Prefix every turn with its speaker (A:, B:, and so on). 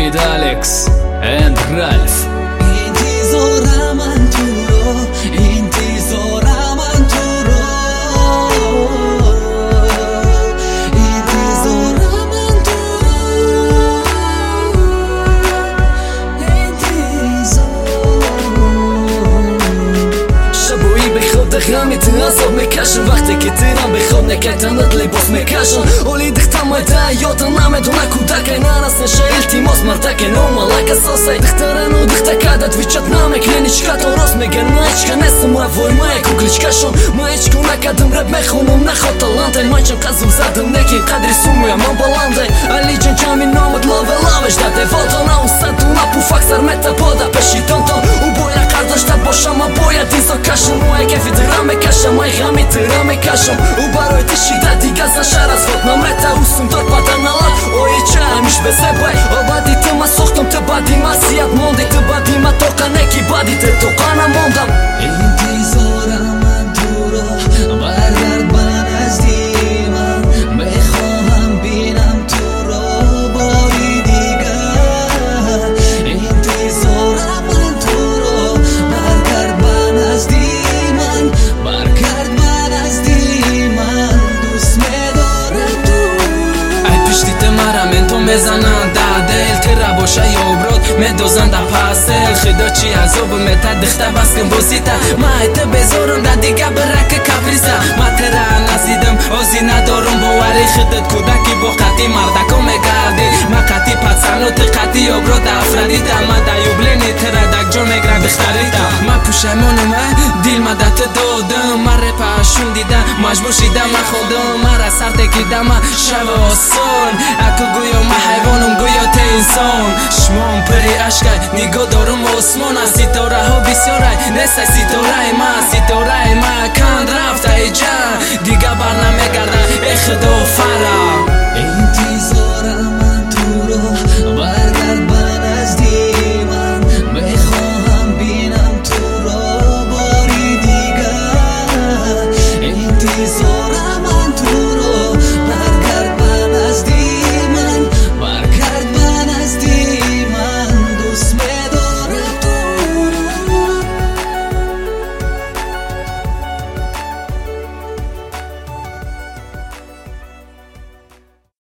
A: David Alex and Ralph.
B: غامي تناصب مكاشن وقتی که تیرم بخواد نکتنت لباس مکاشن اولی دختم دا یوتا نامد اونا کودک اینان است نشه التیماس مرتک نو ملاک اساسای دخترن و دختکادت ویچت نامک لینیچکا تو راست میگن ما ایچکا نستم و وای ما ایکو کلیچکاشم ما ایچکو نکدم رب میخونم نخواد تلانتای مایچم قزم زدم نکی قدری سومویا من بلانده علی جان جامی نامد لاوه لاوش داده فالتان اون صدونا پوفاک سرمت پادا پشی تانتان او باید قرداشته باشم و باید ایزا کشم و کفی درام کشم مای غمی ترام کشم او برای تشیده دیگه زشر از خود نامت اوسم دار پادر نلات اوی چه همیش به سبای آبادی تما سختم تبادی ما سیاد موندی تبادی ما توقع نکی بادی توقع نموندم انتظارم من تو را برگرد من از دیمم میخواهم بینم تو را باری دیگر انتظارم من تو را برگرد من از دیمم برگرد من از دیمم دوست میدارم تو
C: ای پشتیت مرا من تو میزنن در دل تیرا باشه یا برات میدوزن در پاستل خدا چی عذاب میتا دخته بس کن بوسیتا ما ایت بزارم در دیگه برک کپریسا ما تیرا نزیدم آزی ندارم باوری خدت کودکی با قطی مردکو میگردی ما قطی پسنو تی قطی یا برات افردیتا ما دا یوبلینی تیرا دک جون میگرم بختریتا ما پوشمونم دیل ما دت دادم ما رپاشون دیدم مجبور شیدم ما خودم ما را سر تکیدم ما شب آسان اکو گویا ما حیوانم گویا تی انسان شمام پری عشقای نگاه دارم آسمان ستاره ها بسیاره نسای ستاره ما ستاره